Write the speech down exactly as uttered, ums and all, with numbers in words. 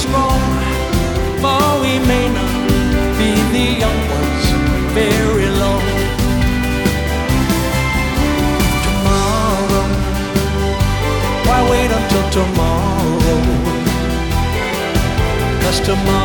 strong, for we may not be the young ones very long. Tomorrow, why wait until tomorrow? 'Cause tomorrow